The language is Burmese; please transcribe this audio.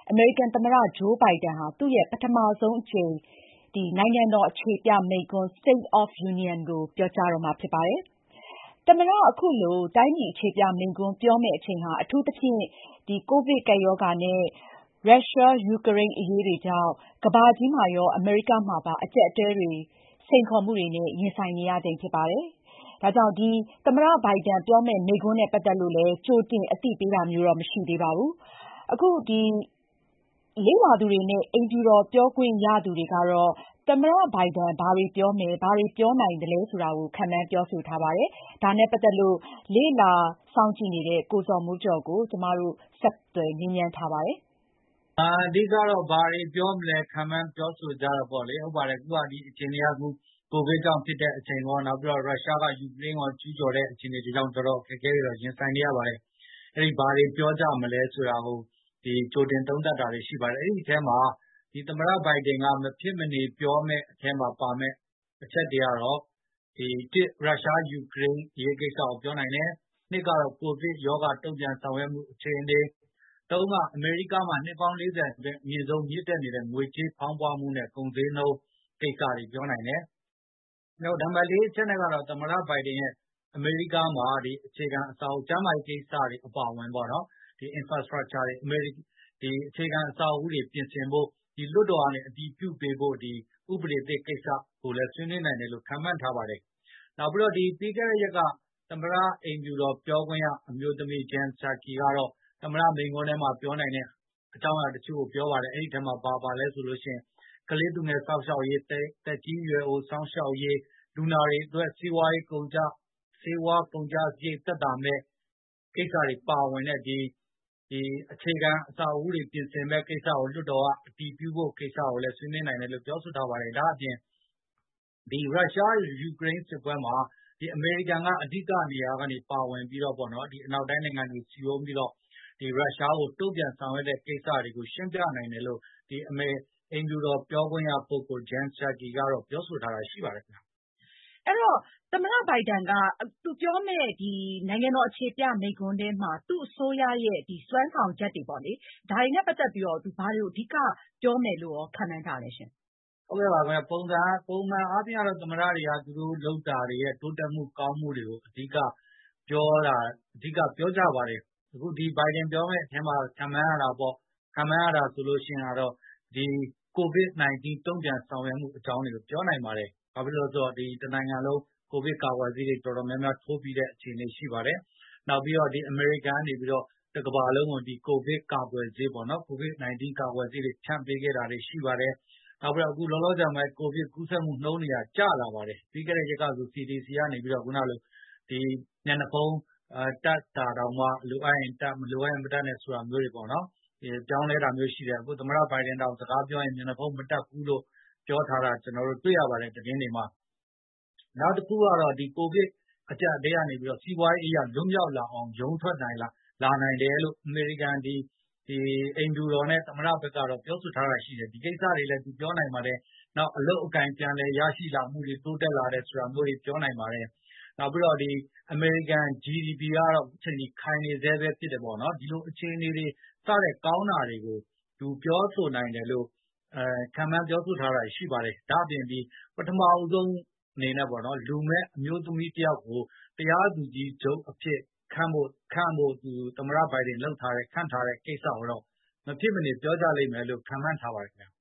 အမေရိကန်သမ္မတ ဂျိုးဘိုင်ဒန်ဟာ သူ့ရဲ့ပထမဆုံးအကြိမ် နိုင်ငံတော်အခြေပြမိန့်ခွန်း State of Union ကိုပြောကြားတော့မှာဖြစ်ပါတယ်။ သမ္မတအခုလိုတိုင်းပြည်အခြေပြမိန့်ခွန်းပြောမယ့်အချိန်ဟာ အထူးသဖြင့် ကိုဗစ်ကပ်ရောဂါနဲ့ ရုရှား-ယူကရိန်းအရေးတွေကြောင့် ကမ္ဘာကြီးမှာရော အမေရိကမှာပါ အကျပ်အတည်းတွေ စိန်ခေါ်မှုတွေနဲ့ ရင်ဆိုင်နေရချိန်ဖြစ်ပါတယ်။ ဒါကြောင့် သမ္မတဘိုင်ဒန်ပြောမယ့်မိန့်ခွန်းနဲ့ပတ်သက်လို့လည်း ကြိုတင်အသိပေးတာမျိုးတော့မရှိသေးပါဘူး။ အခုလေ့လာသူတွေနဲ့ အိမ်ဖြူတော်ပြောခွင့်ရသူတွေကတော့ သမ္မတဘိုင်ဒန်ဘာတွေပြောမယ်၊ ဘာတွေပြောနိုင်သလဲဆိုတာကို ခန့်မှန်းပြောဆိုထားပါတယ်။ ဒါနဲ့ပတ်သက်လို့ လေ့လာစောင့်ကြည့်နေတဲ့ ကိုဇော်မိုးကျော်ကို ကျမတို့ဆက်သွယ်မေးမြန်းထားပါတယ်။အဓိကတော့ဘာတွေပြောမလဲခန့်မှန်းပြောဆိုကြတာပေါ့လေဟုတ်ပါတယ်အခုကဒီအခြေအနေကကိုဗစ်ကြောင့်ဖြစ်တဲ့အချိန်ကောနောက်ပြီးတော့ရုရှားကယူကရိန်းကိုကျူးကျော်တဲ့အခြေအနေတွေကြောင့်တော်တော်အခက်အခဲတွေတော့ရင်ဆိုင်နေရပါတယ်အဲဒီဘာတွေပြောကြမလဲဆိုတာကိုကြိုတင်သုံးသပ်တာတွေရှိပါတယ်အဲဒီအထဲမှာသမ္မတဘိုင်ဒန်ကမဖြစ်မနေပြောမယ့်အထဲမှာပါမယ့်အချက်တွေကတော့ရုရှားယူကရိန်းအရေးကိစ္စကိုပြောနိုင်တယ်နှစ်ကတော့ကိုဗစ်ရောဂါတုံ့ပြန်ဆောင်ရွက်မှုအခြေအနေသုံးကအမေရိကမှာနှစ်ပေါင်း40အတွင်းအမြင့်ဆုံးမြင့်တက်နေတဲ့ငွေကြေးဖောင်းပွားမှုနဲ့ကုန်ဈေးနှုန်းကိစ္စတွေပြောနိုင်တယ်။နောက်နံပါတ်4အချက်နဲ့ကတော့သမ္မတဘိုင်ဒန်ရဲ့အမေရိကမှာအခြေခံအဆောက်အဦကျန်းမာရေးကိစ္စတွေအပါအဝင်ပေါ့နော်infrastructure တွေအခြေခံအဆောက်အဦတွေပြင်ဆင်ဖို့လွှတ်တော်ကနေအတည်ပြုပေးဖို့ဥပဒေသစ်ကိစ္စကိုလည်းဆွေးနွေးနိုင်တယ်လို့ခန့်မှန်းထားပါတယ်။နောက်ပြီးတော့ပြီးခဲ့တဲ့ရက်ကသမ္မတအိမ်ဖြူတော်ပြောခွင့်ရအမျိုးသမီး Jen Psaki ကတော့သမ္မတမိန့်ခွန်းထဲမှာပြောနိုင်တဲ့အကြောင်းအရာတချို့ကိုပြောပါတယ်အဲဒီထဲမှာပါလဲဆိုလို့ရှိရင်ကလေးသူငယ်စောင့်ရှောက်ရေးသက်ကြီးရွယ်အိုစောင့်ရှောက်ရေးလူနာတွေအတွက်ဆေးဝါးကုန်ကျစရိတ်သက်သာမဲ့ကိစ္စတွေပါဝင်တဲ့အခြေခံအဆောက်အဦတွေပြင်ဆင်မဲ့ကိစ္စကိုလွှတ်တော်ကအတည်ပြုဖို့ကိစ္စကိုလည်းဆွေးနွေးနိုင်တယ်လို့ပြောဆိုထားပါတယ်။ဒါအပြင်ရုရှားယူကရိန်းစစ်ပွဲမှာအမေရိကန်ကအဓိကနေရာကနေပါဝင်ပြီးတော့ပေါ့နော်အနောက်တိုင်းနိုင်ငံတွေစီယုံပြီးတော့ရုရှားကိုတုံ့ပြန်ဆောင်ရွက်တဲ့ကိစ္စတွေကိုရှင်းပြနိုင်တယ်လို့အိမ်ဖြူတော်ပြောခွင့်ရပုဂ္ဂိုလ် Jen Psaki ကတော့ပြောဆိုထားတာရှိပါတယ်ခင်ဗျ။အဲ့တော့သမ္မတဘိုင်ဒန်ကသူပြောမယ့်နိုင်ငံတော်အခြေပြမိန့်ခွန်းထဲမှာသူ့အစိုးရရဲ့စွမ်းဆောင်ချက်တွေပေါ့လေဒါတွေနဲ့ပတ်သက်ပြီးတော့သူဘာတွေကိုအဓိကပြောမယ်လို့ခန့်မှန်းထားလဲရှင်။ဟုတ်ကဲ့ပါခင်ဗျပုံမှန်အားဖြင့်ကတော့သမ္မတတွေကသူတို့လုပ်တာတွေရဲ့တိုးတက်မှုကောင်းမှုတွေကိုအဓိကပြောကြပါတယ်အခုဘိုင်ဒန်ပြောမယ့်အထဲမှာခန့်မှန်းရတာဆိုလို့ရှိရင်တော့ကိုဗစ်-19တုံ့ပြန်ဆောင်ရွက်မှုအကြောင်းတွေကိုပြောနိုင်ပါတယ်။ဘာဖြစ်လို့လဲဆိုတော့တနိုင်ငံလုံးကိုဗစ်ကာကွယ်ဆေးတွေတော်တော်များများထိုးပြီးတဲ့အခြေအနေရှိပါတယ်။နောက်ပြီးတော့အမေရိကန်ကနေပြီးတော့တကမ္ဘာလုံးကိုကိုဗစ်ကာကွယ်ဆေးပေါ့နော်ကိုဗစ်-19ကာကွယ်ဆေးတွေဖြန့်ပေးခဲ့တာတွေရှိပါတယ်။နောက်ပြီးတော့အခုလောလောဆယ်မှာကိုဗစ်ကူးစက်မှုနှုန်းတွေကကျလာပါတယ်။ပြီးခဲ့တဲ့ရက်ကဆို CDC ကနေပြီးတော့ခုနလိုမျက်နှာဖုံးတပ်တာတောင်မှလိုအပ်ရင်တပ်မလိုအပ်ရင်မတပ်နဲ့ဆိုတာမျိုးတွေပေါ့နော်ပြောင်းလဲတာမျိုးရှိတယ်အခုသမ္မတဘိုင်ဒန်တောင်စကားပြောရင်မျက်နှာဖုံးမတပ်ဘူးလို့ပြောထားတာကျွန်တော်တို့တွေ့ရပါတယ်သတင်းတွေမှာနောက်တစ်ခုကတော့ကိုဗစ်အကျပ်အတည်းကနေပြီးတော့စီးပွားရေးအရလွတ်မြောက်လာအောင်ရုန်းထွက်နိုင်တယ်လို့အမေရိကန်အိမ်ဖြူတော်နဲ့သမ္မတဘက်ကတော့ပြောဆိုထားတာရှိတယ်ဒီကိစ္စတွေလည်းသူပြောနိုင်ပါတယ်နောက်အလုပ်အကိုင်ပြန်လည်ရရှိလာမှုတွေတိုးတက်လာတယ်ဆိုတာမျိုးတွေပြောနိုင်ပါတယ်နောက်ပြီးတော့အမေရိကန် GDP ကတော့အခုချိန်ထိခိုင်နေဆဲပဲဖြစ်တယ်ပေါ့နော်ဒီလိုအခြေအနေတွေစတဲ့ကောင်းတာတွေကိုသူပြောဆိုနိုင်တယ်လို့ခန့်မှန်းပြောဆိုထားတာရှိပါတယ်ဒါအပြင်ပထမဦးဆုံးအနေနဲ့ပေါ့နော်လူမဲ့အမျိုးသမီးတယောက်ကိုတရားသူကြီးချုပ်အဖြစ်ခန့်ဖို့သမ္မတဘိုင်ဒန်ခန့်ထားတဲ့ကိစ္စကိုတော့မဖြစ်မနေပြောကြလိမ့်မယ်လို့ခန့်မှန်းထားပါတယ်ခင်ဗျာ